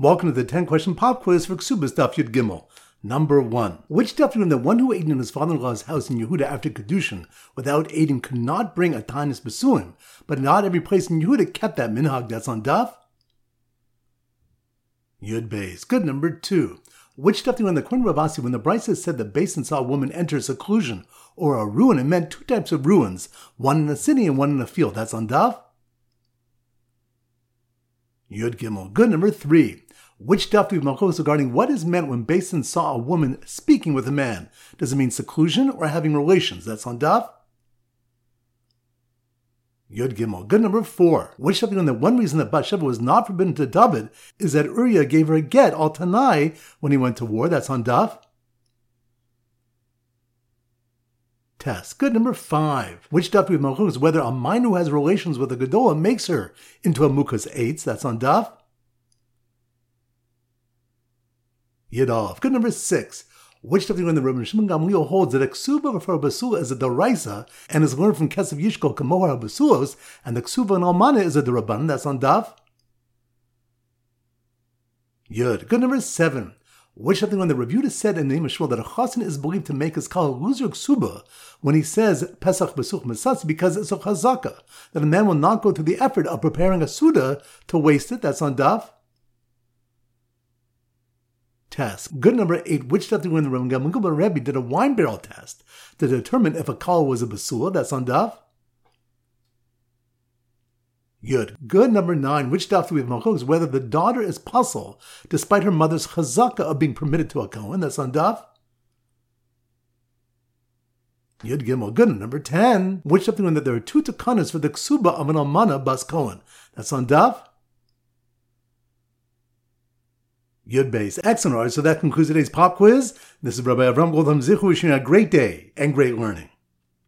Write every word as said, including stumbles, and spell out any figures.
Welcome to the ten question pop quiz for Ksubas Daf Yud Gimel. Number one. Which Daf Yud the one who ate in his father-in-law's house in Yehuda after Kedushin without eating could not bring a Tanis Besuim, but not every place in Yehuda kept that minhag. That's on Daf Yud Beis. Good. Number two. Which Daf Yud the Queen Ravasi when the Brisa said the basin saw a woman enter seclusion or a ruin, it meant two types of ruins, one in a city and one in a field. That's on Daf Yud Gimel. Good. Number three. Which daf do we have machlokas regarding what is meant when Basin saw a woman speaking with a man? Does it mean seclusion or having relations? That's on daf Yud Gimel. Good. Number four. Which daf do we know that one reason that Bathsheba was not forbidden to David is that Uriah gave her a get al Tanai when he went to war? That's on daf Test. Good. Number five. Which daf do we have machlokas whether a minor who has relations with a gedola makes her into a mukas eitz? That's on daf Yidov. Good. Number six. Which daf when the Rabbi Shimon Gamliel holds that a ksuba for a basula is a daraisa and is learned from Kesef Yishkol Kamohar Basulos, and the ksuba and almana is a daraban? That's on daf Yud. Good. Number seven. Which daf when the Revuta said in the name of Shmuel that a chassan is believed to make his kal lose your ksuba when he says Pesach Besuch Mesatz because it's a chazaka that a man will not go through the effort of preparing a suda to waste it? That's on daf Test. Good. Number eight. Which daf when the Ramgamliel Rebbe did a wine barrel test to determine if a kal was a basula? That's on daf Yud. Good. Number nine. Which daf do we have machlokas whether the daughter is pasul despite her mother's chazaka of being permitted to a kohen? That's on daf Yud Gimel. Good. Number ten. Which daf do we know that there are two takanas for the ksuba of an almana bas kohen? That's on daf Yud Beis. Excellent. All right, so that concludes today's pop quiz. This is Rabbi Avram Goldham Zichu wishing you a great day and great learning.